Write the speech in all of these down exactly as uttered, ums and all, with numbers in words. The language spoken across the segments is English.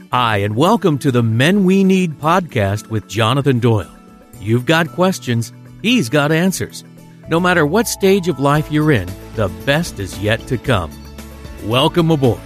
Hi, and welcome to the Men We Need podcast with Jonathan Doyle. You've got questions, he's got answers. No matter what stage of life you're in, the best is yet to come. Welcome aboard.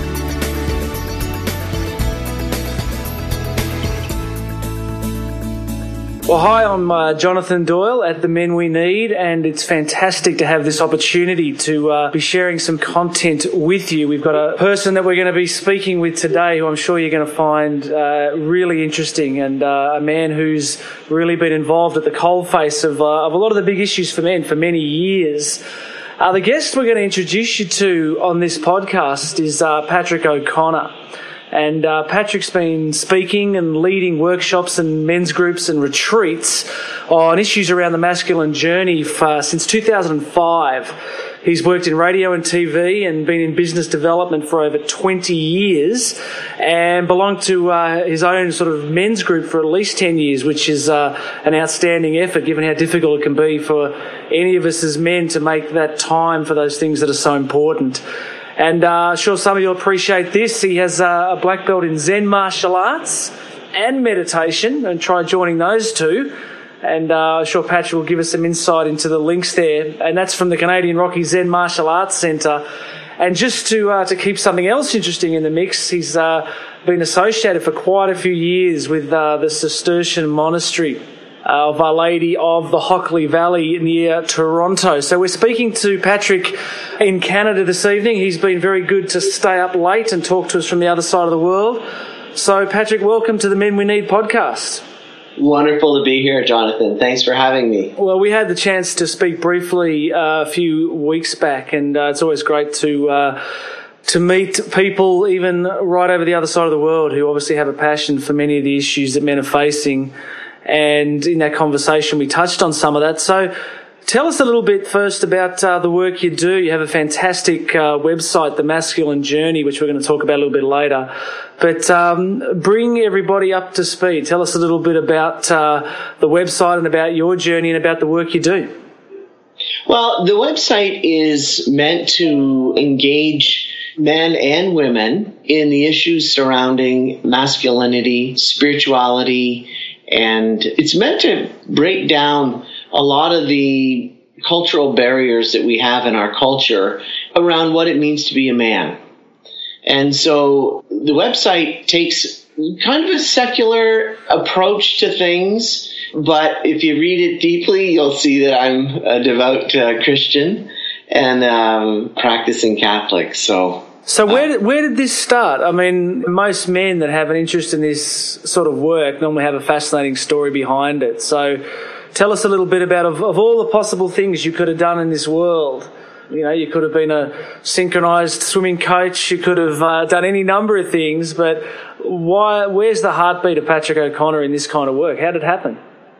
Well, hi, I'm uh, Jonathan Doyle at The Men We Need, and it's fantastic to have this opportunity to uh, be sharing some content with you. We've got a person that we're going to be speaking with today who I'm sure you're going to find uh, really interesting, and uh, a man who's really been involved at the coalface of, uh, of a lot of the big issues for men for many years. Uh, the guest we're going to introduce you to on this podcast is uh, Patrick O'Connor. And uh, Patrick's been speaking and leading workshops and men's groups and retreats on issues around the masculine journey for, since two thousand five. He's worked in radio and T V and been in business development for over twenty years and belonged to uh, his own sort of men's group for at least ten years, which is uh, an outstanding effort given how difficult it can be for any of us as men to make that time for those things that are so important. And uh, sure some of you will appreciate this. He has uh, a black belt in Zen martial arts and meditation, and try joining those two. And uh, I'm sure Patrick will give us some insight into the links there. And that's from the Canadian Rocky Zen Martial Arts Centre. And just to uh, to keep something else interesting in the mix, he's uh, been associated for quite a few years with uh, the Cistercian Monastery Uh, of Our Lady of the Hockley Valley near Toronto. So we're speaking to Patrick in Canada this evening. He's been very good to stay up late and talk to us from the other side of the world. So Patrick, welcome to the Men We Need podcast. Wonderful to be here, Jonathan. Thanks for having me. Well, we had the chance to speak briefly uh, a few weeks back, and uh, it's always great to uh, to meet people even right over the other side of the world who obviously have a passion for many of the issues that men are facing. And in that conversation, we touched on some of that. So tell us a little bit first about uh, the work you do. You have a fantastic uh, website, The Masculine Journey, which we're going to talk about a little bit later. But um, bring everybody up to speed. Tell us a little bit about uh, the website and about your journey and about the work you do. Well, the website is meant to engage men and women in the issues surrounding masculinity, spirituality, and it's meant to break down a lot of the cultural barriers that we have in our culture around what it means to be a man. And so the website takes kind of a secular approach to things, but if you read it deeply, you'll see that I'm a devout uh, Christian and um, practicing Catholic. So So where did, where did this start? I mean, most men that have an interest in this sort of work normally have a fascinating story behind it. So tell us a little bit about, of, of all the possible things you could have done in this world. You know, you could have been a synchronized swimming coach. You could have uh, done any number of things. But why? Where's the heartbeat of Patrick O'Connor in this kind of work? How did it happen?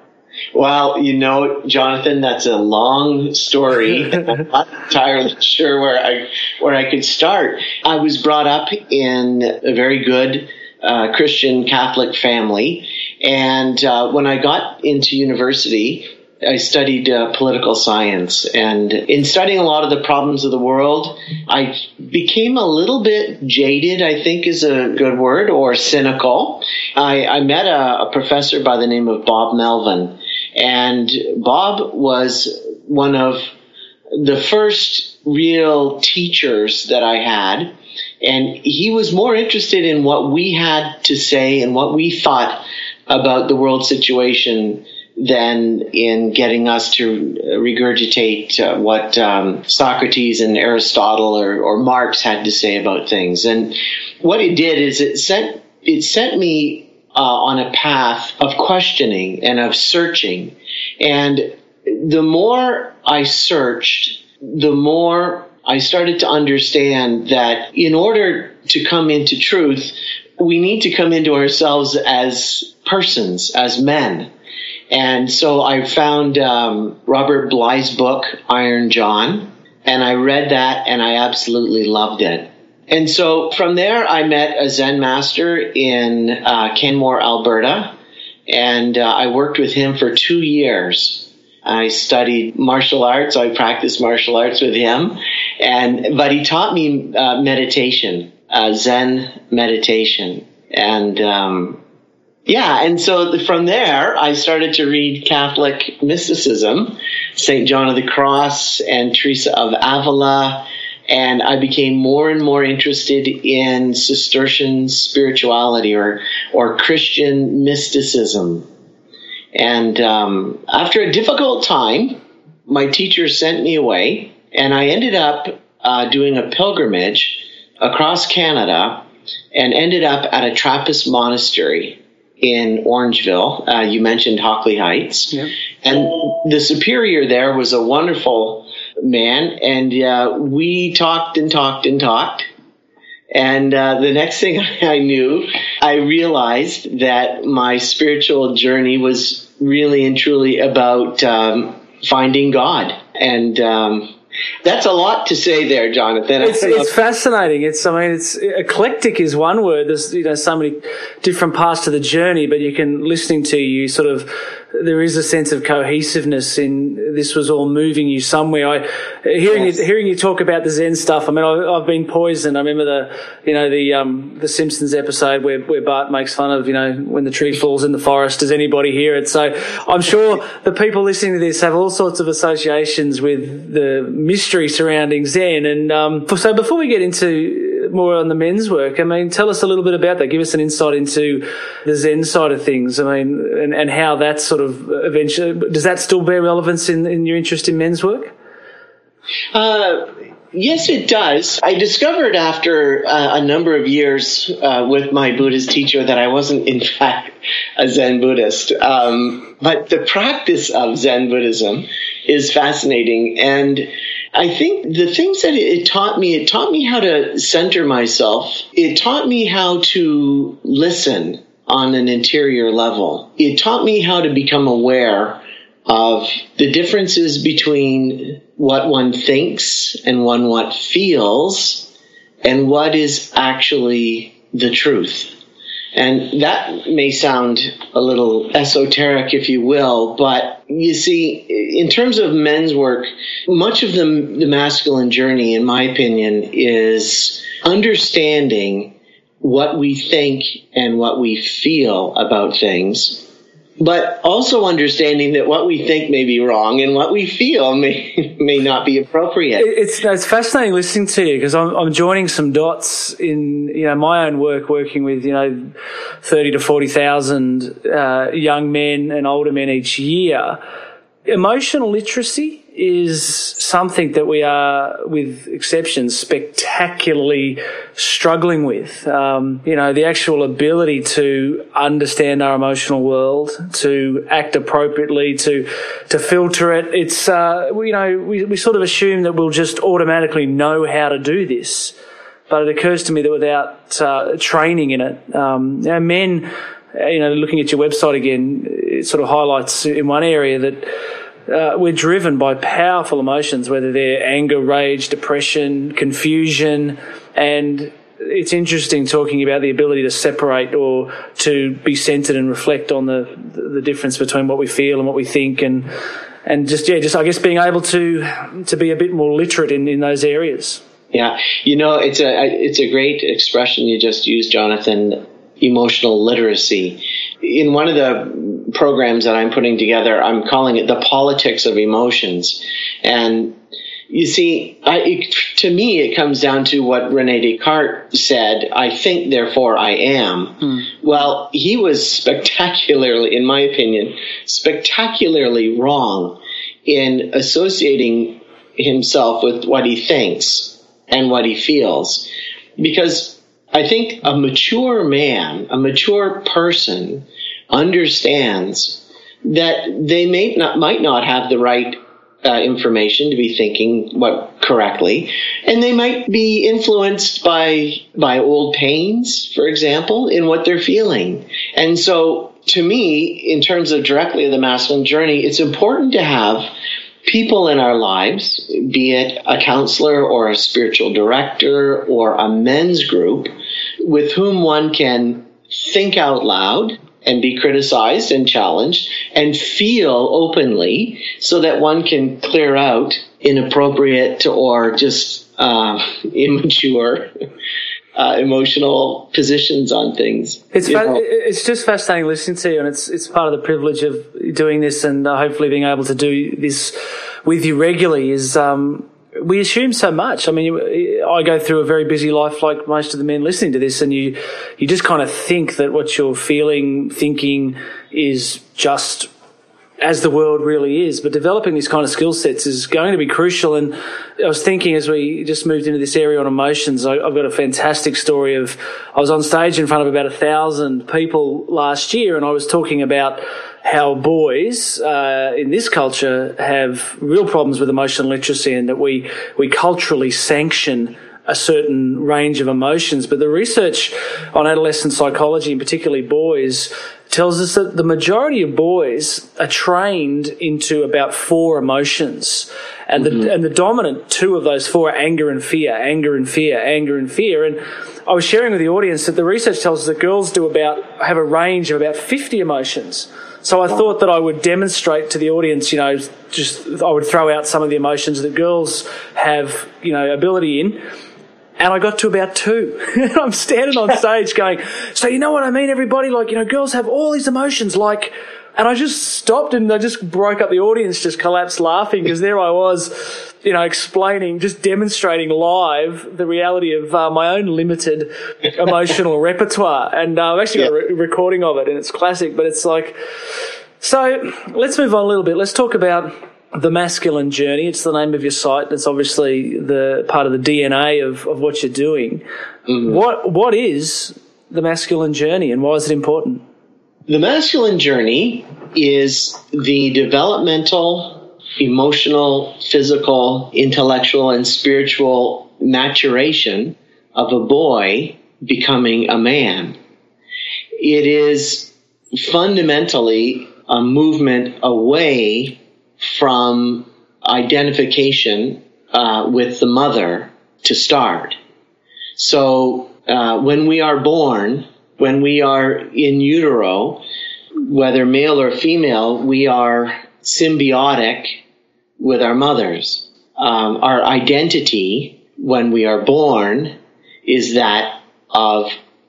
Well, you know, Jonathan, that's a long story. I'm not entirely sure where I where I could start. I was brought up in a very good uh, Christian Catholic family, and uh, when I got into university, I studied uh, political science, and in studying a lot of the problems of the world, I became a little bit jaded, I think is a good word, or cynical. I, I met a, a professor by the name of Bob Melvin, and Bob was one of the first real teachers that I had, and he was more interested in what we had to say and what we thought about the world situation than in getting us to regurgitate uh, what um, Socrates and Aristotle or, or Marx had to say about things. And what it did is it sent it sent me uh, on a path of questioning and of searching. And the more I searched, the more I started to understand that in order to come into truth, we need to come into ourselves as persons, as men. And so I found um, Robert Bly's book, Iron John, and I read that and I absolutely loved it. And so from there, I met a Zen master in uh, Canmore, Alberta, and uh, I worked with him for two years. I studied martial arts. I practiced martial arts with him, and but he taught me uh, meditation, uh, Zen meditation. And um, yeah, and so from there, I started to read Catholic mysticism, Saint John of the Cross and Teresa of Avila, and I became more and more interested in Cistercian spirituality or or Christian mysticism. And um, after a difficult time, my teacher sent me away, and I ended up uh, doing a pilgrimage across Canada and ended up at a Trappist monastery in Orangeville. Uh, you mentioned Hockley Heights. Yep. And the superior there was a wonderful man, and uh, we talked and talked and talked. And uh, the next thing I knew, I realized that my spiritual journey was really and truly about um, finding God. And um, that's a lot to say there, Jonathan. It's, it's fascinating. It's, I mean, it's eclectic is one word. There's, you know, so many different parts to the journey, but you can, listening to you, sort of, there is a sense of cohesiveness in this was all moving you somewhere. I, hearing yes. you, hearing you talk about the Zen stuff. I mean, I, I've been poisoned. I remember the, you know, the um, the Simpsons episode where where Bart makes fun of, you know, when the tree falls in the forest. Does anybody hear it? So I'm sure the people listening to this have all sorts of associations with the mystery surrounding Zen. And um, so before we get into more on the men's work, I mean, tell us a little bit about that. Give us an insight into the Zen side of things. I mean, and, and how that sort of eventually, does that still bear relevance in, in your interest in men's work? Uh, yes, it does. I discovered after uh, a number of years uh, with my Buddhist teacher that I wasn't, in fact, a Zen Buddhist. Um, but the practice of Zen Buddhism is fascinating. And I think the things that it taught me, it taught me how to center myself. It taught me how to listen on an interior level. It taught me how to become aware of the differences between what one thinks and one what feels and what is actually the truth. And that may sound a little esoteric, if you will, but you see, in terms of men's work, much of the, the masculine journey, in my opinion, is understanding what we think and what we feel about things, but also understanding that what we think may be wrong and what we feel may may not be appropriate. It's it's fascinating listening to you because I'm I'm joining some dots in you know my own work, working with you know thirty to forty thousand uh, young men and older men each year. Emotional literacy is something that we are, with exceptions, spectacularly struggling with. Um, you know, the actual ability to understand our emotional world, to act appropriately, to to filter it. It's, uh, you know, we, we sort of assume that we'll just automatically know how to do this. But it occurs to me that without uh, training in it, um, you know, men, you know, looking at your website again, it sort of highlights in one area that Uh, we're driven by powerful emotions, whether they're anger, rage, depression, confusion, and it's interesting talking about the ability to separate or to be centered and reflect on the the difference between what we feel and what we think, and and just yeah, just I guess being able to to be a bit more literate in, in those areas. Yeah, you know, it's a it's a great expression you just used, Jonathan. Emotional literacy. In one of the programs that I'm putting together, I'm calling it the politics of emotions. And you see, I, it, to me, it comes down to what Rene Descartes said, I think, therefore I am. Hmm. Well, he was spectacularly, in my opinion, spectacularly wrong in associating himself with what he thinks and what he feels. Because I think a mature man, a mature person, understands that they may not, might not have the right uh, information to be thinking what correctly, and they might be influenced by by old pains, for example, in what they're feeling. And so, to me, in terms of directly the masculine journey, it's important to have people in our lives, be it a counselor or a spiritual director or a men's group, with whom one can think out loud and be criticized and challenged and feel openly so that one can clear out inappropriate or just uh, immature uh, emotional positions on things. It's fa- it's just fascinating listening to you, and it's it's part of the privilege of doing this, and uh, hopefully being able to do this with you regularly. Is um, we assume so much. I mean, I go through a very busy life, like most of the men listening to this, and you you just kind of think that what you're feeling, thinking, is just as the world really is. But developing these kind of skill sets is going to be crucial. And I was thinking, as we just moved into this area on emotions, I, I've got a fantastic story of, I was on stage in front of about a thousand people last year, and I was talking about how boys uh, in this culture have real problems with emotional literacy, and that we, we culturally sanction a certain range of emotions. But the research on adolescent psychology, and particularly boys, tells us that the majority of boys are trained into about four emotions. And mm-hmm. the and the dominant two of those four are anger and fear, anger and fear, anger and fear. And I was sharing with the audience that the research tells us that girls do about have a range of about fifty emotions. So I thought that I would demonstrate to the audience, you know, just I would throw out some of the emotions that girls have, you know, ability in. And I got to about two. I'm standing on stage going, so you know what I mean, everybody? Like, you know, girls have all these emotions, like, and I just stopped and I just broke up the audience, just collapsed laughing, because there I was, you know, explaining, just demonstrating live the reality of uh, my own limited emotional repertoire. And uh, I've actually got a re- recording of it, and it's classic, but it's like, so let's move on a little bit. Let's talk about The Masculine Journey. It's the name of your site. It's obviously the part of the D N A of, of what you're doing. Mm-hmm. What What is The Masculine Journey, and why is it important? The Masculine Journey is the developmental, emotional, physical, intellectual, and spiritual maturation of a boy becoming a man. It is fundamentally a movement away from identification uh, with the mother to start. So uh, when we are born, when we are in utero, whether male or female, we are symbiotic with our mothers. Um, our identity when we are born is that of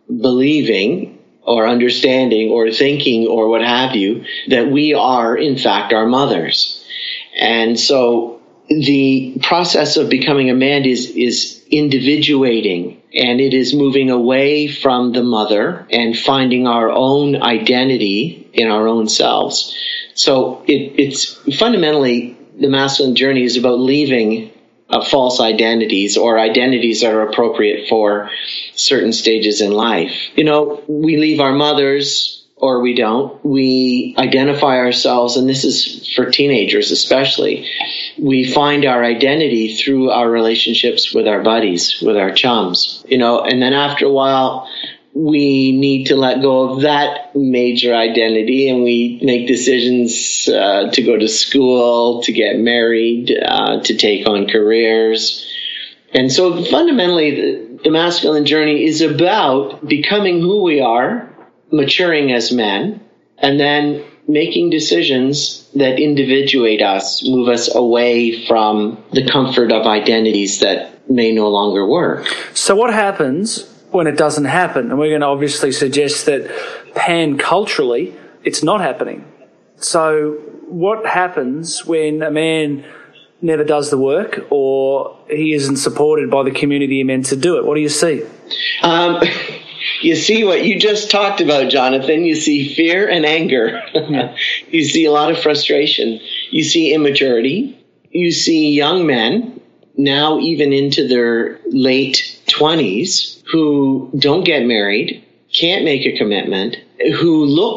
believing or understanding or thinking or what have you, that we are in fact our mothers. And so the process of becoming a man is, is individuating, and it is moving away from the mother and finding our own identity in our own selves. So it, it's fundamentally, the masculine journey is about leaving uh, false identities or identities that are appropriate for certain stages in life. You know, we leave our mothers, or we don't. We identify ourselves, and this is for teenagers especially. We find our identity through our relationships with our buddies, with our chums, you know, and then after a while, we need to let go of that major identity, and we make decisions uh, to go to school, to get married, uh, to take on careers. And so fundamentally, the, the masculine journey is about becoming who we are, maturing as men, and then making decisions that individuate us, move us away from the comfort of identities that may no longer work. So what happens when it doesn't happen? And we're going to obviously suggest that pan-culturally it's not happening. So what happens when a man never does the work, or he isn't supported by the community he meant to do it? What do you see? Um You see what you just talked about, Jonathan. You see fear and anger. Yeah. You see a lot of frustration. You see immaturity. You see young men, now even into their late twenties, who don't get married, can't make a commitment, who look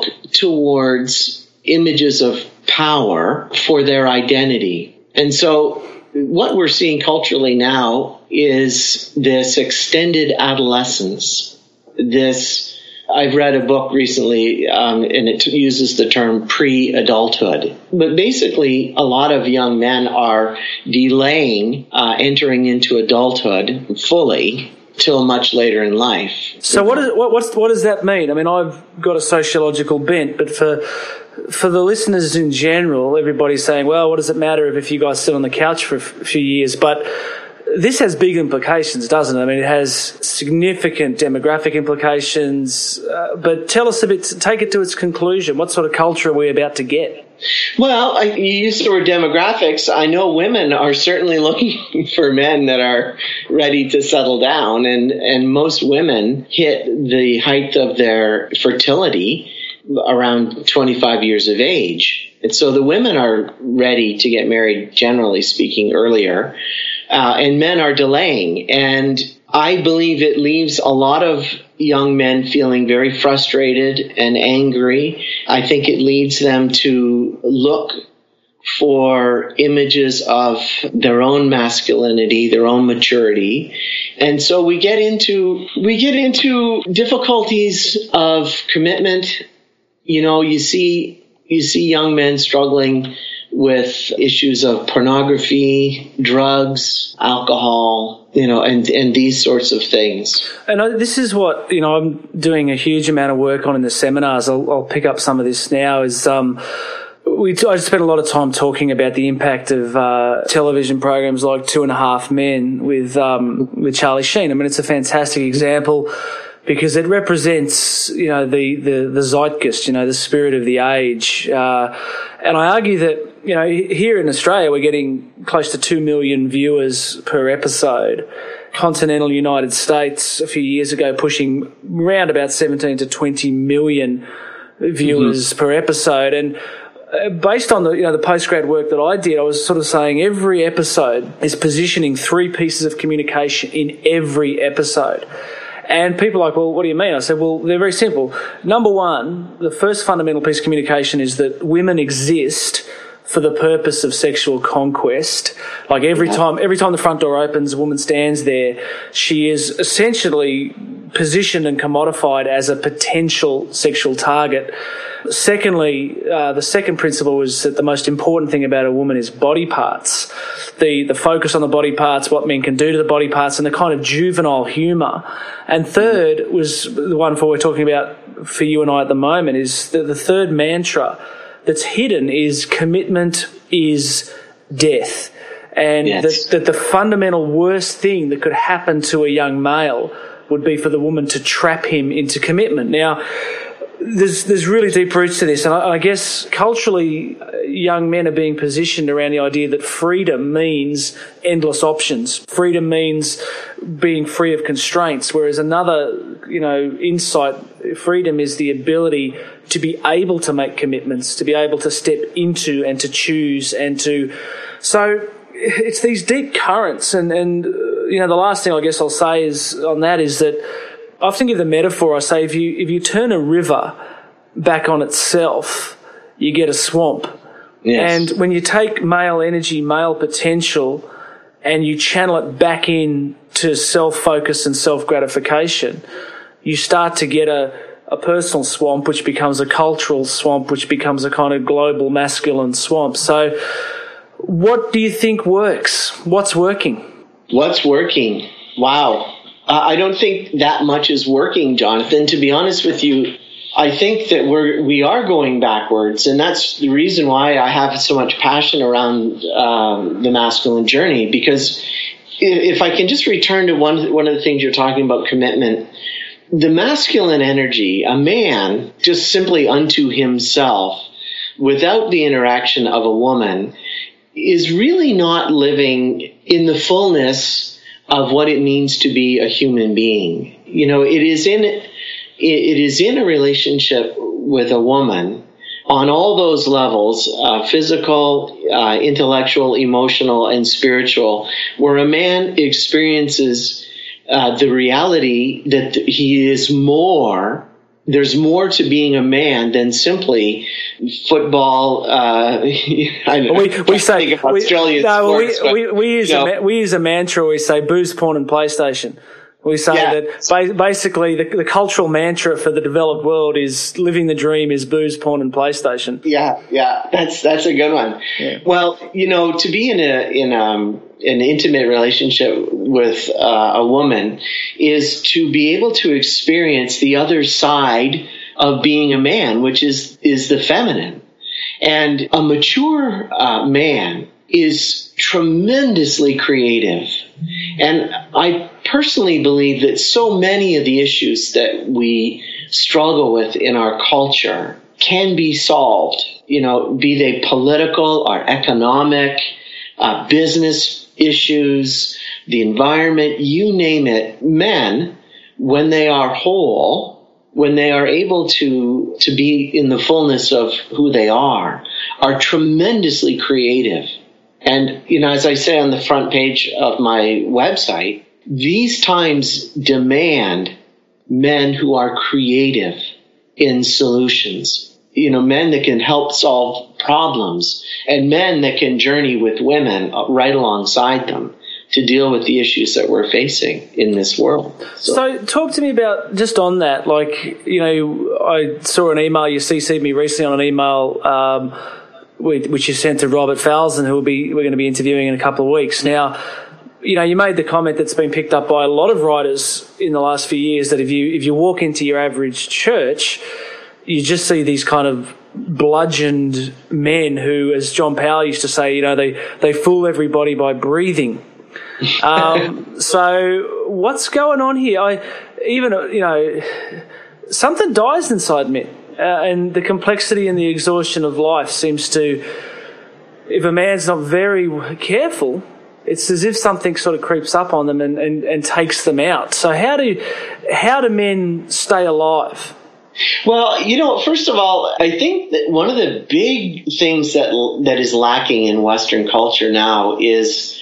towards images of power for their identity. And so what we're seeing culturally now is this extended adolescence. This, I've read a book recently, um, and it uses the term pre-adulthood. But basically, a lot of young men are delaying uh, entering into adulthood fully till much later in life. So what, is, what, what's, what does that mean? I mean, I've got a sociological bent, but for for the listeners in general, everybody's saying, well, what does it matter if, if you guys sit on the couch for a few years? But This has big implications, doesn't it? I mean, it has significant demographic implications. Uh, but tell us a bit, take it to its conclusion. What sort of culture are we about to get? Well, I, you used the word demographics. I know women are certainly looking for men that are ready to settle down, and, and most women hit the height of their fertility around twenty-five years of age. And so the women are ready to get married, generally speaking, earlier, uh, and men are delaying. And I believe it leaves a lot of young men feeling very frustrated and angry. I think it leads them to look for images of their own masculinity, their own maturity. And so we get into we get into difficulties of commitment. You know, you see you see young men struggling with issues of pornography, drugs, alcohol, you know, and, and these sorts of things. And I, this is what, you know, I'm doing a huge amount of work on in the seminars. I'll, I'll pick up some of this now is um, we t- I spent a lot of time talking about the impact of uh, television programs like Two and a Half Men with, um, with Charlie Sheen. I mean, it's a fantastic example because it represents, you know, the, the, the zeitgeist, you know, the spirit of the age. Uh, and I argue that, you know, here in Australia, we're getting close to two million viewers per episode. Continental United States a few years ago pushing around about seventeen to twenty million viewers mm-hmm. per episode. And based on the, you know, the postgrad work that I did, I was sort of saying every episode is positioning three pieces of communication in every episode. And people are like, well, what do you mean? I said, well, they're very simple. Number one, the first fundamental piece of communication is that women exist for the purpose of sexual conquest. Like every time, every time the front door opens, a woman stands there, she is essentially positioned and commodified as a potential sexual target. Secondly, uh, the second principle was that the most important thing about a woman is body parts. The the focus on the body parts, what men can do to the body parts, and the kind of juvenile humour. And third was the one for we're talking about for you and I at the moment is the, the third mantra that's hidden is commitment is death. And yes. that, that the fundamental worst thing that could happen to a young male would be for the woman to trap him into commitment. Now, There's there's really deep roots to this, and I, I guess culturally, young men are being positioned around the idea that freedom means endless options. Freedom means being free of constraints, whereas another, you know, insight, freedom is the ability to be able to make commitments, to be able to step into and to choose and to. So it's these deep currents, and and you know, the last thing I guess I'll say is on that is that. I often give the metaphor, I say, if you if you turn a river back on itself, you get a swamp. Yes. And when you take male energy, male potential, and you channel it back in to self-focus and self-gratification, you start to get a, a personal swamp, which becomes a cultural swamp, which becomes a kind of global masculine swamp. So what do you think works? What's working? What's working? Wow. Uh, I don't think that much is working, Jonathan. To be honest with you, I think that we're we are going backwards, and that's the reason why I have so much passion around um, the masculine journey. Because if I can just return to one one of the things you're talking about, commitment, the masculine energy, a man just simply unto himself, without the interaction of a woman, is really not living in the fullness of what it means to be a human being. You know, it is in it is in a relationship with a woman on all those levels, uh, physical, uh, intellectual, emotional, and spiritual, where a man experiences uh, the reality that he is more. There's more to being a man than simply football. Uh, I know, we we say Australian we, no, sports, we, but, we, we use you know, a we use a mantra. We say booze, porn, and PlayStation. We say yeah. that ba- basically the, the cultural mantra for the developed world is living the dream is booze, porn, and PlayStation. Yeah, yeah, that's that's a good one. Yeah. Well, you know, to be in a in um an intimate relationship with uh, a woman is to be able to experience the other side of being a man, which is is the feminine. And a mature uh, man is tremendously creative. And I personally believe that so many of the issues that we struggle with in our culture can be solved, you know, be they political or economic, uh, business issues, the environment, you name it. Men, when they are whole, when they are able to, to be in the fullness of who they are, are tremendously creative. And, you know, as I say on the front page of my website, these times demand men who are creative in solutions. You know, men that can help solve problems, and men that can journey with women right alongside them to deal with the issues that we're facing in this world. So, so talk to me about, just on that, like, you know, I saw an email, you C C'd me recently on an email, um, which you sent to Robert Falzon, who will be, we're going to be interviewing in a couple of weeks. Now, you know, you made the comment that's been picked up by a lot of writers in the last few years that if you if you walk into your average church, you just see these kind of bludgeoned men who, as John Powell used to say, you know, they, they fool everybody by breathing. Um, so what's going on here? I even, you know, something dies inside men. Uh, and the complexity and the exhaustion of life seems to, if a man's not very careful, it's as if something sort of creeps up on them and, and, and takes them out. So how do how do men stay alive? Well, you know, first of all, I think that one of the big things that that is lacking in Western culture now is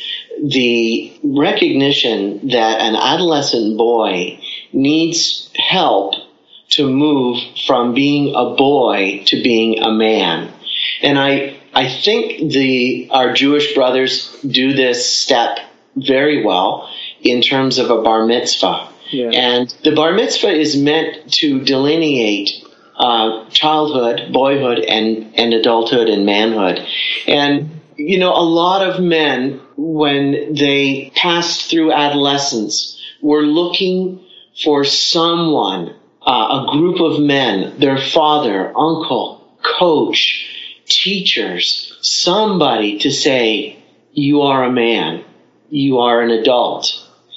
the recognition that an adolescent boy needs help to move from being a boy to being a man. And I I think the our Jewish brothers do this step very well in terms of a bar mitzvah. Yeah. And the bar mitzvah is meant to delineate uh, childhood, boyhood, and, and adulthood and manhood. And, you know, a lot of men, when they passed through adolescence, were looking for someone, uh, a group of men, their father, uncle, coach, teachers, somebody to say, you are a man, you are an adult.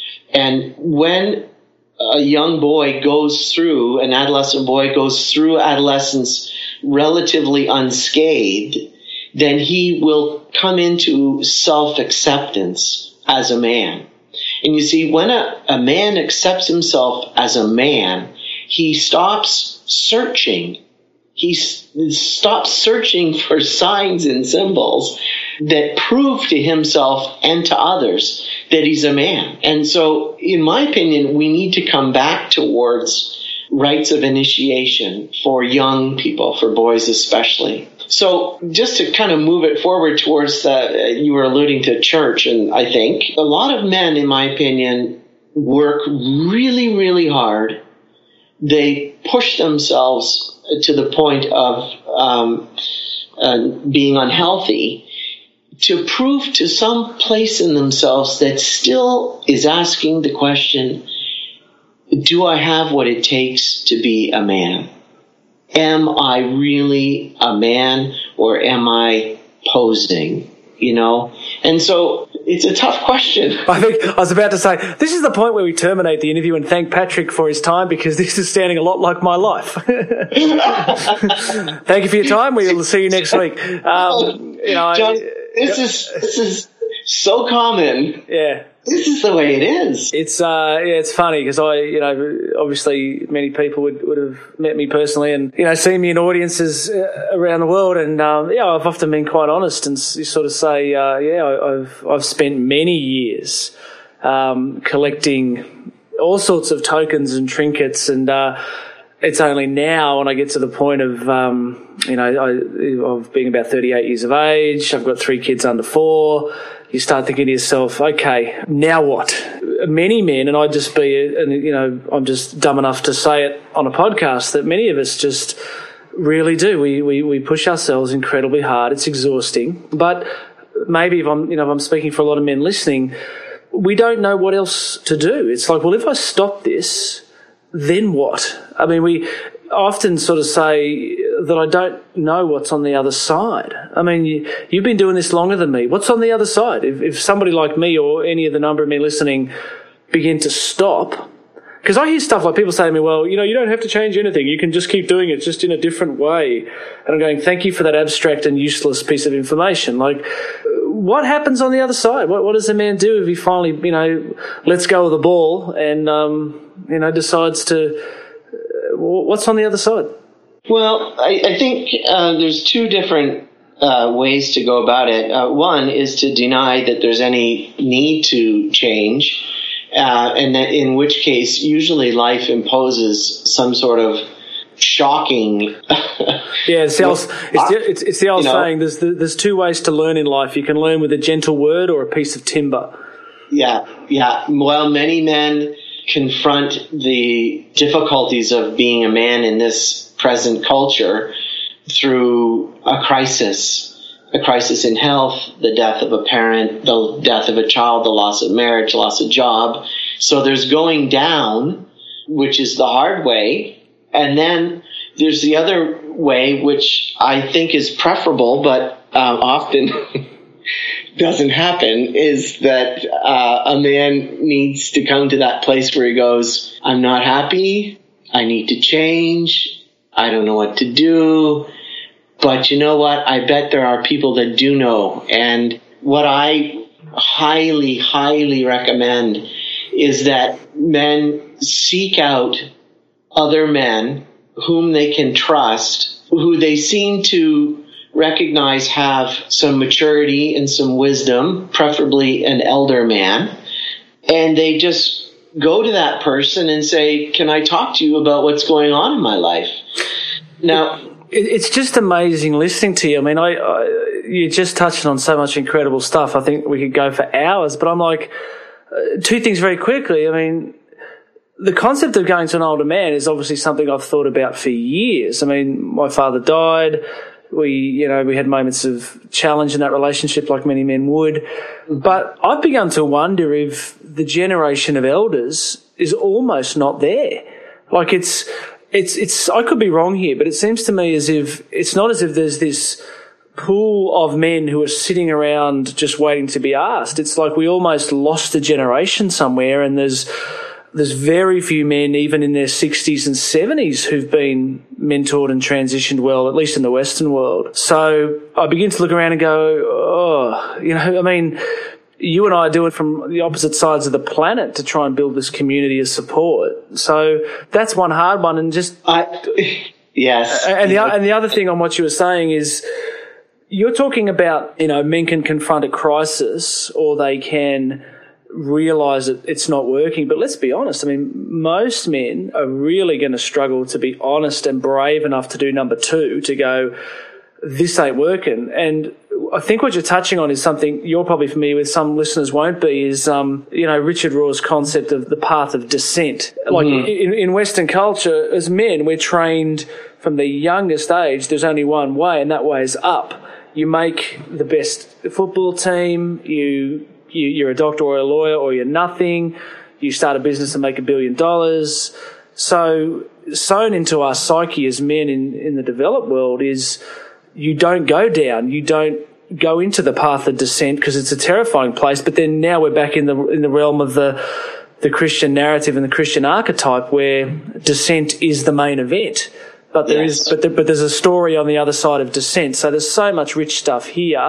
And when a young boy goes through, an adolescent boy goes through adolescence relatively unscathed, then he will come into self-acceptance as a man. And you see, when a, a man accepts himself as a man, he stops searching. He stops searching for signs and symbols that prove to himself and to others that he's a man. And so, in my opinion, we need to come back towards rites of initiation for young people, for boys especially. So just to kind of move it forward towards the, you were alluding to church, and I think a lot of men, in my opinion, work really, really hard. They push themselves to the point of um, uh, being unhealthy to prove to some place in themselves that still is asking the question, do I have what it takes to be a man? Am I really a man, or am I posing? You know? And so it's a tough question. I think I was about to say, this is the point where we terminate the interview and thank Patrick for his time, because this is sounding a lot like my life. Thank you for your time. We'll see you next week. Um, you know, John, this is this is so common. Yeah. This is the way it is. It's uh, yeah, it's funny because I, you know, obviously many people would, would have met me personally and, you know, seen me in audiences around the world, and um, yeah, I've often been quite honest and sort of say, uh, yeah, I've I've spent many years um, collecting all sorts of tokens and trinkets, and uh, it's only now when I get to the point of, um, you know, I, of being about thirty-eight years of age, I've got three kids under four. You start thinking to yourself, okay, now what? Many men, and I'd just be, and you know, I'm just dumb enough to say it on a podcast, that many of us just really do. We we, we push ourselves incredibly hard. It's exhausting. But maybe if I'm, you know, if I'm speaking for a lot of men listening, we don't know what else to do. It's like, well, if I stop this, then what? I mean, we often sort of say, that I don't know what's on the other side. I mean, you, you've been doing this longer than me. What's on the other side? If, if somebody like me or any of the number of me listening begin to stop, because I hear stuff like people say to me, well, you know, you don't have to change anything. You can just keep doing it just in a different way. And I'm going, thank you for that abstract and useless piece of information. Like, what happens on the other side? What, what does a man do if he finally, you know, lets go of the ball and, um, you know, decides to, uh, what's on the other side? Well, I, I think uh, there's two different uh, ways to go about it. Uh, one is to deny that there's any need to change. Uh, and that in which case, usually life imposes some sort of shocking. yeah, it's the old, it's the, it's, it's the old you know, saying. There's the, there's two ways to learn in life. You can learn with a gentle word or a piece of timber. Yeah, yeah. Well, many men confront the difficulties of being a man in this present culture through a crisis. A crisis in health, the death of a parent, the death of a child, the loss of marriage, loss of job. So there's going down, which is the hard way. And then there's the other way, which I think is preferable, but um, often doesn't happen, is that uh, a man needs to come to that place where he goes, I'm not happy, I need to change, I don't know what to do. But you know what? I bet there are people that do know. And what I highly, highly recommend is that men seek out other men whom they can trust, who they seem to recognize have some maturity and some wisdom, preferably an elder man. And they just go to that person and say, can I talk to you about what's going on in my life? Now, it's just amazing listening to you. I mean, I, I you're just touching on so much incredible stuff. I think we could go for hours, but I'm like, uh, two things very quickly. I mean, the concept of going to an older man is obviously something I've thought about for years. I mean, my father died. We, you know, we had moments of challenge in that relationship like many men would. But I've begun to wonder if the generation of elders is almost not there. Like it's... It's, it's, I could be wrong here, but it seems to me as if, it's not as if there's this pool of men who are sitting around just waiting to be asked. It's like we almost lost a generation somewhere, and there's, there's very few men, even in their sixties and seventies, who've been mentored and transitioned well, at least in the Western world. So I begin to look around and go, oh, you know, I mean, you and I are doing from the opposite sides of the planet to try and build this community of support. So that's one hard one. And just I, yes, and the and the other thing on what you were saying is you're talking about, you know, men can confront a crisis or they can realize that it's not working. But let's be honest. I mean, most men are really going to struggle to be honest and brave enough to do number two, to go, this ain't working. And I think what you're touching on is something you're probably familiar with, some listeners won't be, is, um, you know, Richard Rohr's concept of the path of descent. Like mm-hmm. in, in Western culture, as men, we're trained from the youngest age, there's only one way, and that way is up. You make the best football team, you, you you're a doctor or a lawyer, or you're nothing. You start a business and make a billion dollars. So sewn into our psyche as men in, in the developed world is you don't go down, you don't go into the path of descent because it's a terrifying place. But then now we're back in the in the realm of the the Christian narrative and the Christian archetype where descent is the main event. But there yes. is but there, but there's a story on the other side of descent. So there's so much rich stuff here.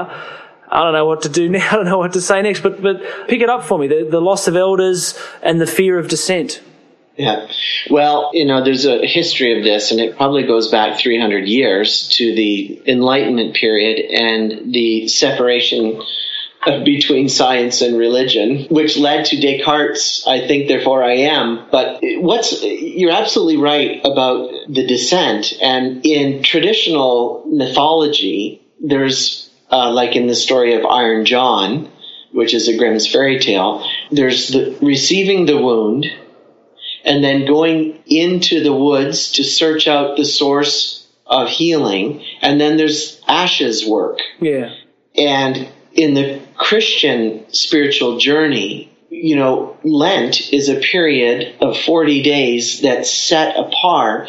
I don't know what to do now. I don't know what to say next. But but pick it up for me. The the loss of elders and the fear of descent. Yeah. Well, you know, there's a history of this, and it probably goes back three hundred years to the Enlightenment period and the separation of, between science and religion, which led to Descartes' I think, therefore I am. But what's you're absolutely right about the descent. And in traditional mythology, there's, uh, like in the story of Iron John, which is a Grimm's fairy tale, there's the receiving the wound, and then going into the woods to search out the source of healing. And then there's ashes work. Yeah. And in the Christian spiritual journey, you know, Lent is a period of forty days that's set apart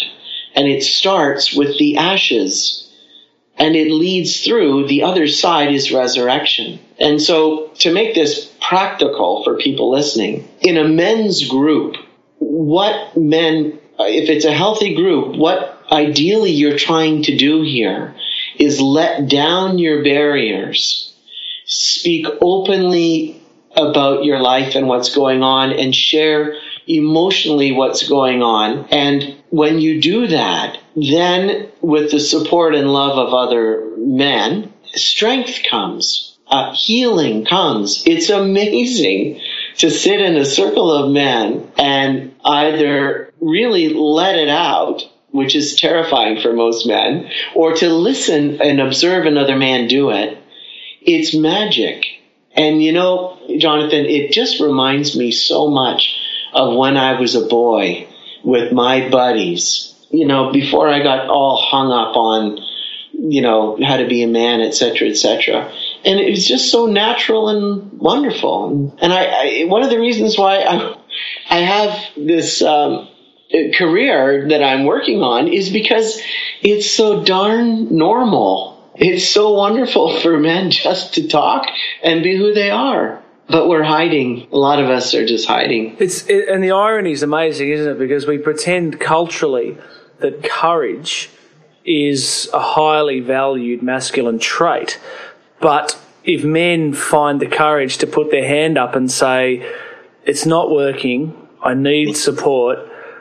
And it starts with the ashes. And it leads through, the other side is resurrection. And so to make this practical for people listening, in a men's group, what men, if it's a healthy group, what ideally you're trying to do here is let down your barriers, speak openly about your life and what's going on, and share emotionally what's going on. And when you do that, then with the support and love of other men, strength comes, uh, healing comes. It's amazing to sit in a circle of men and either really let it out, which is terrifying for most men, or to listen and observe another man do it. It's magic. And you know, Jonathan, it just reminds me so much of when I was a boy with my buddies, you know, before I got all hung up on, you know, how to be a man, et cetera, et cetera. And it was just so natural and wonderful. And I, I one of the reasons why I, I have this um, career that I'm working on is because it's so darn normal. It's so wonderful for men just to talk and be who they are. But we're hiding. A lot of us are just hiding. It's it, and the irony is amazing, isn't it? Because we pretend culturally that courage is a highly valued masculine trait. But if men find the courage to put their hand up and say, it's not working, I need support,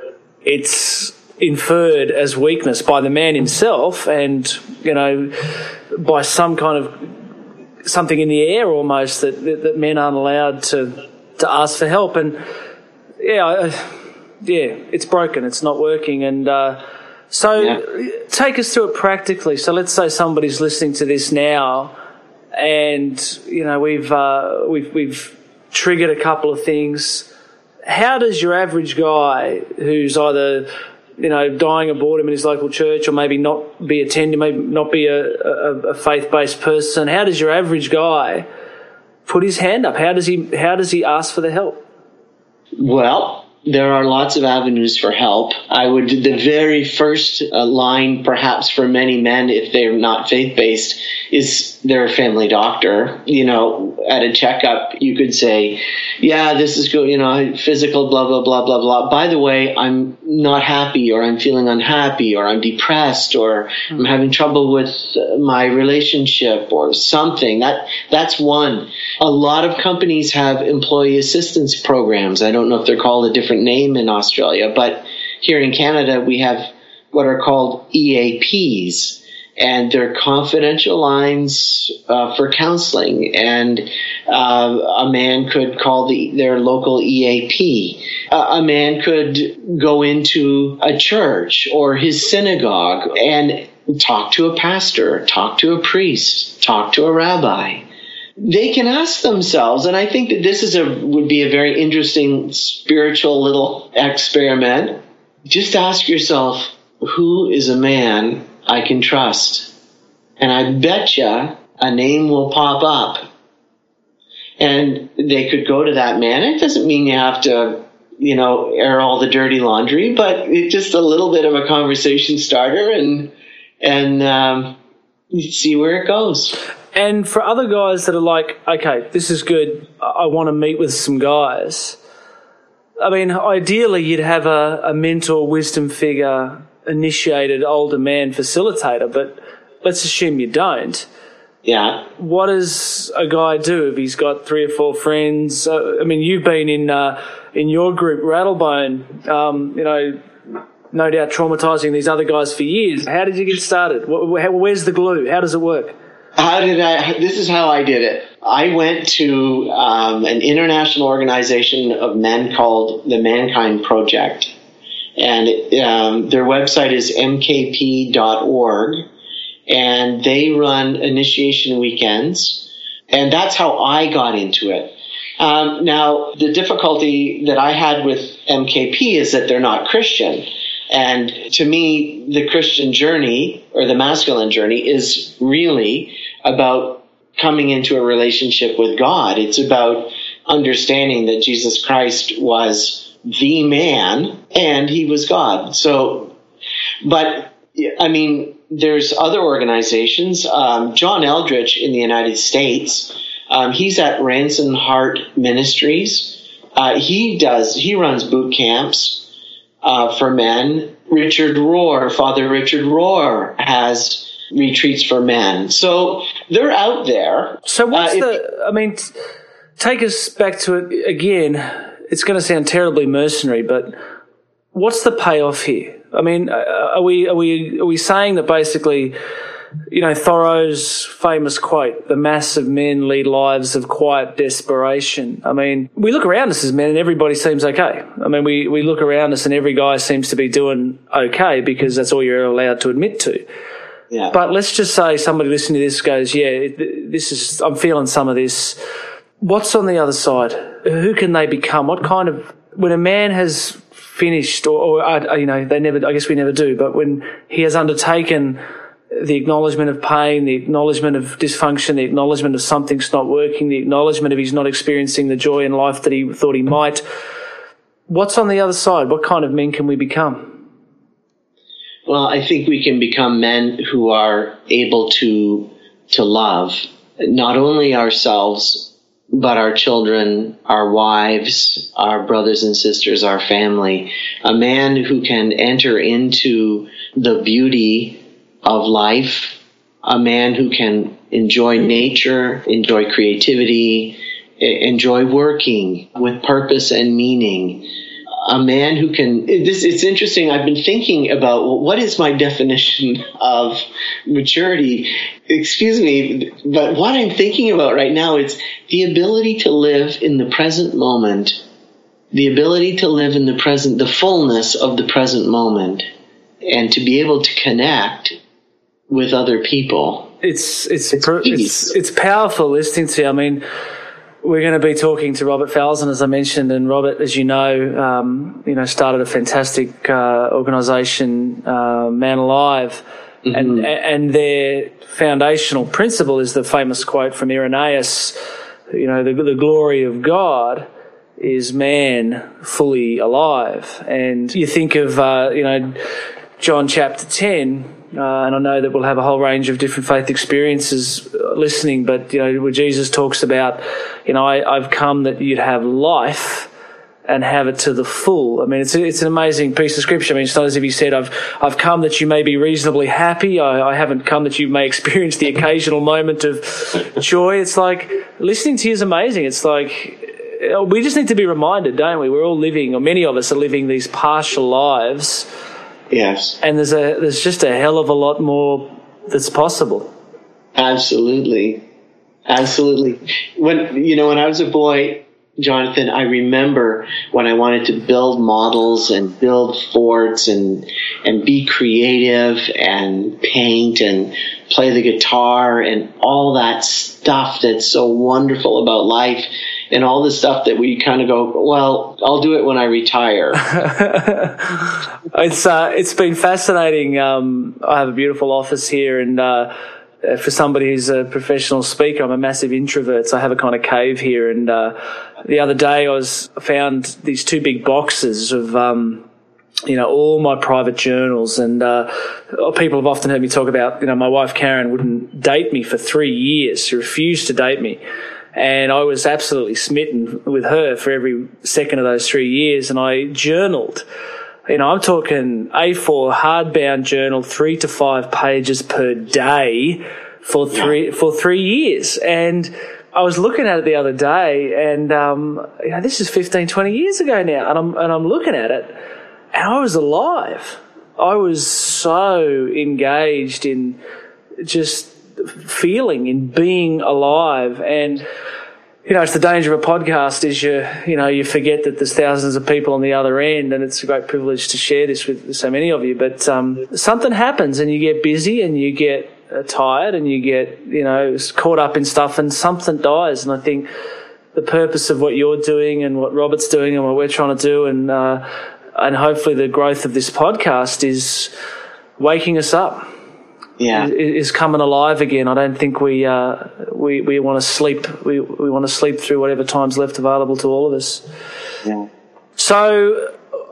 it's inferred as weakness by the man himself and, you know, by some kind of something in the air almost that, that, that men aren't allowed to, to ask for help. And, yeah, I, yeah, it's broken, it's not working. And uh, so yeah. Take us through it practically. So let's say somebody's listening to this now and, you know, we've uh, we've we've triggered a couple of things. How does your average guy who's either, you know, dying of boredom in his local church or maybe not be attending, maybe not be a, a, a faith-based person, how does your average guy put his hand up? How does he how does he ask for the help? Well, there are lots of avenues for help. I would, the very first uh, line, perhaps for many men, if they're not faith-based, is their family doctor. You know, at a checkup, you could say, yeah, this is good, you know, physical, blah, blah, blah, blah, blah. By the way, I'm not happy, or I'm feeling unhappy, or I'm depressed, or mm-hmm. I'm having trouble with my relationship or something. That That's one. A lot of companies have employee assistance programs. I don't know if they're called a different name in Australia, but here in Canada, we have what are called E A Ps. And they're confidential lines uh, for counseling. And uh, a man could call the, their local E A P. Uh, a man could go into a church or his synagogue and talk to a pastor, talk to a priest, talk to a rabbi. They can ask themselves, and I think that this is a would be a very interesting spiritual little experiment. Just ask yourself, who is a man I can trust? And I betcha a name will pop up. And they could go to that man. It doesn't mean you have to, you know, air all the dirty laundry, but it's just a little bit of a conversation starter, and and um, see where it goes. And for other guys that are like, okay, this is good, I want to meet with some guys. I mean, ideally you'd have a, a mentor, wisdom figure, initiated older man facilitator, but let's assume you don't. Yeah. What does a guy do if he's got three or four friends? Uh, I mean, you've been in uh, in your group, Rattlebone, um, you know, no doubt traumatising these other guys for years. How did you get started? Where's the glue? How does it work? How did I? This is how I did it. I went to um, an international organization of men called the Mankind Project. And it, um, their website is m k p dot org, and they run initiation weekends, and that's how I got into it. Um, now, the difficulty that I had with M K P is that they're not Christian, and to me, the Christian journey, or the masculine journey, is really about coming into a relationship with God. It's about understanding that Jesus Christ was the man, and he was God. So But, I mean, there's other organizations. Um, John Eldridge in the United States, um, he's at Ransom Heart Ministries. Uh, he does, he runs boot camps uh, for men. Richard Rohr, Father Richard Rohr, has retreats for men. So they're out there. So what's uh, the, I mean, t- take us back to it again. It's going to sound terribly mercenary, but what's the payoff here? I mean, are we are we are we saying that basically, you know, Thoreau's famous quote, "The mass of men lead lives of quiet desperation." I mean, we look around us as men and everybody seems okay. I mean, we, we look around us and every guy seems to be doing okay because that's all you're allowed to admit to. Yeah. But let's just say somebody listening to this goes, yeah, this is, I'm feeling some of this. What's on the other side? Who can they become? What kind of, when a man has finished, or, or uh, you know, they never, I guess we never do, but when he has undertaken the acknowledgement of pain, the acknowledgement of dysfunction, the acknowledgement of something's not working, the acknowledgement of he's not experiencing the joy in life that he thought he might, what's on the other side? What kind of men can we become? Well, I think we can become men who are able to to love not only ourselves, but our children, our wives, our brothers and sisters, our family. A man who can enter into the beauty of life, a man who can enjoy nature, enjoy creativity, enjoy working with purpose and meaning. A man who can, this, it's interesting, I've been thinking about, well, what is my definition of maturity? Excuse me, but what I'm thinking about right now is the ability to live in the present moment, the ability to live in the present, the fullness of the present moment, and to be able to connect with other people. It's, it's, it's, per, it's, it's powerful listening to you. I mean, we're going to be talking to Robert Falzon, as I mentioned, and Robert, as you know, um, you know, started a fantastic uh, organisation, uh, Man Alive, mm-hmm. and and their foundational principle is the famous quote from Irenaeus, you know, the, the glory of God is man fully alive. And you think of, uh, you know, John chapter ten, Uh, and I know that we'll have a whole range of different faith experiences listening, but, you know, where Jesus talks about, you know, I, I've come that you'd have life and have it to the full. I mean, it's it's an amazing piece of scripture. I mean, it's not as if he said, I've I've come that you may be reasonably happy. I, I haven't come that you may experience the occasional moment of joy. It's like, listening to you is amazing. It's like, we just need to be reminded, don't we? We're all living, or many of us are living these partial lives. Yes. And there's a there's just a hell of a lot more that's possible. Absolutely. Absolutely. When you know, when I was a boy, Jonathan, I remember when I wanted to build models and build forts and and be creative and paint and play the guitar and all that stuff that's so wonderful about life. And all the stuff that we kind of go, well, I'll do it when I retire. it's uh, it's been fascinating. Um, I have a beautiful office here, and uh, for somebody who's a professional speaker, I'm a massive introvert, so I have a kind of cave here. And uh, the other day, I was found these two big boxes of, um, you know, all my private journals. And uh, people have often heard me talk about, you know, my wife Karen wouldn't date me for three years. She refused to date me. And I was absolutely smitten with her for every second of those three years. And I journaled, you know, I'm talking A four hardbound journal, three to five pages per day for three, yeah. for three years. And I was looking at it the other day, and, um, you know, this is fifteen, twenty years ago now. And I'm, and I'm looking at it, and I was alive. I was so engaged in just feeling, in being alive. And, you know, it's the danger of a podcast is you, you know, you forget that there's thousands of people on the other end, and it's a great privilege to share this with so many of you. But um, something happens, and you get busy, and you get uh, tired, and you get, you know, caught up in stuff, and something dies. And I think the purpose of what you're doing and what Robert's doing and what we're trying to do, and uh, and hopefully the growth of this podcast is waking us up. Yeah, is coming alive again. I don't think we uh, we we want to sleep. We we want to sleep through whatever time's left available to all of us. Yeah. So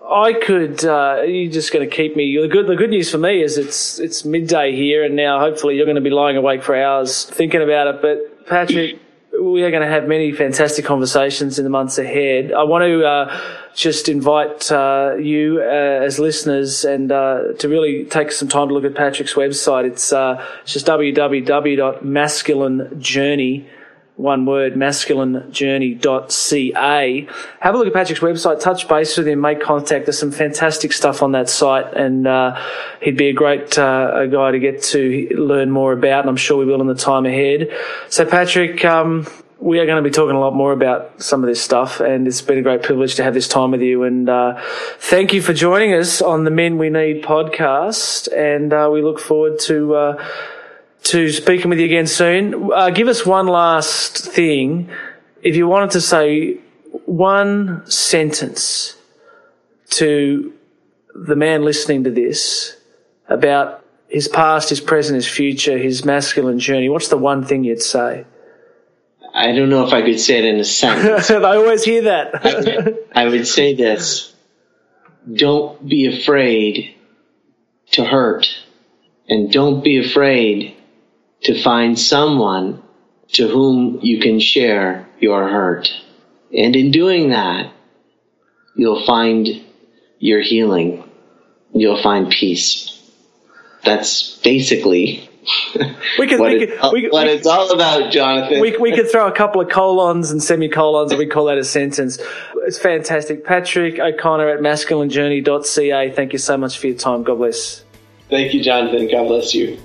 I could. Uh, you're just going to keep me. The good. The good news for me is it's it's midday here, and now hopefully you're going to be lying awake for hours thinking about it. But Patrick, we are going to have many fantastic conversations in the months ahead. I want to uh, just invite uh, you uh, as listeners and uh, to really take some time to look at Patrick's website. It's, uh, it's just w w w dot masculine journey, one word, masculine journey dot c a. Have a look at Patrick's website, touch base with him, make contact. There's some fantastic stuff on that site, and uh, he'd be a great uh, a guy to get to learn more about, and I'm sure we will in the time ahead. So, Patrick, um, we are going to be talking a lot more about some of this stuff, and it's been a great privilege to have this time with you. And uh, thank you for joining us on the Men We Need podcast, and uh, we look forward to uh, to speaking with you again soon. Uh, give us one last thing. If you wanted to say one sentence to the man listening to this about his past, his present, his future, his masculine journey, what's the one thing you'd say? I don't know if I could say it in a sentence. I always hear that. I, would, I would say this. Don't be afraid to hurt, and don't be afraid to find someone to whom you can share your hurt. And in doing that, you'll find your healing. You'll find peace. That's basically we could, what, we it, could, we, what we, it's all about, Jonathan. We, we could throw a couple of colons and semicolons and we call that a sentence. It's fantastic. Patrick O'Connor at masculine journey dot c a. Thank you so much for your time. God bless. Thank you, Jonathan. God bless you.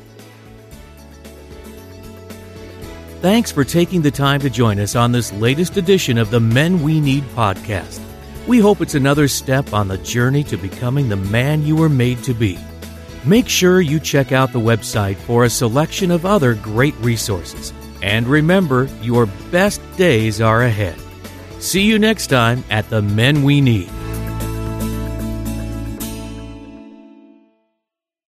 Thanks for taking the time to join us on this latest edition of the Men We Need podcast. We hope it's another step on the journey to becoming the man you were made to be. Make sure you check out the website for a selection of other great resources. And remember, your best days are ahead. See you next time at the Men We Need.